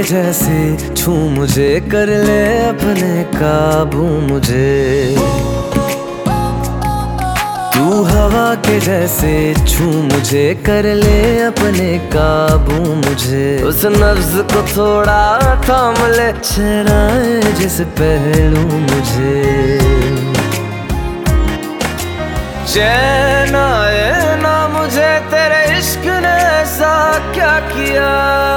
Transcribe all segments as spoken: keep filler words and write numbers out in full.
जैसे छू मुझे, कर ले अपने काबू मुझे। तू हवा के जैसे छू मुझे, कर ले अपने काबू मुझे। उस नब्ज को थोड़ा थाम ले, शराए जिस पहलू मुझे। चैन आए ना मुझे तेरे इश्क ने ऐसा क्या किया।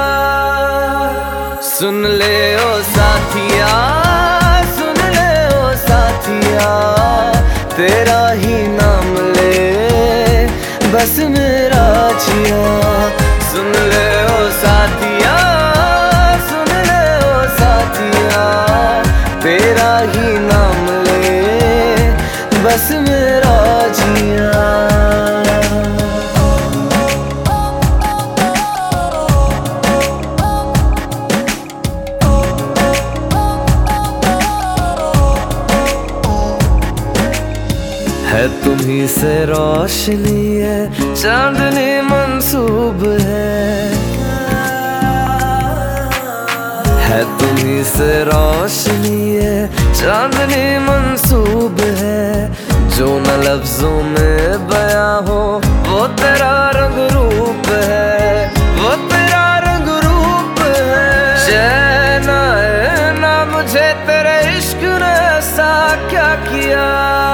सुन ले ओ साथिया, सुन ले ओ साथिया, तेरा ही नाम ले बस मेरा जिया। सुन ले ओ साथिया, सुन ले ओ साथिया, तेरा ही नाम ले बस मेरा जिया। है तुम्ही से रोशनी है, चांदनी मंसूब है। है तुम्ही से रोशनी है, चांदनी मंसूब है। जो न लफ्जों में बयां हो वो तेरा रंग रूप है, वो तेरा रंग रूप है। चैन आए ना मुझे तेरे इश्क ने ऐसा क्या किया।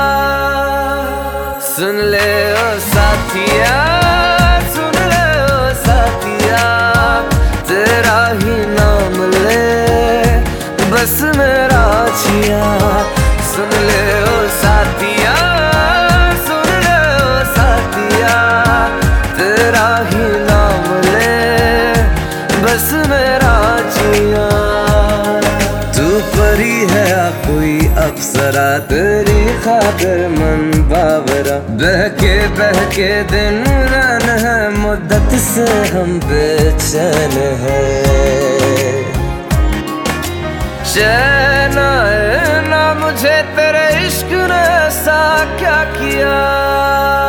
सुन ले ओ साथिया, सुन ले ओ साथिया, तेरा ही नाम ले बस मेरा जिया। सुन ले ओ साथिया, सुन ले ओ साथिया, तेरा ही नाम ले बस मेरा जिया। तू परी है या कोई अप्सरा, तेरी खातिर मन बावरा। बहके बहके दिन रन है, मुद्दत से हम बेचैन है। चैन आए ना मुझे तेरे इश्क ने ऐसा क्या किया।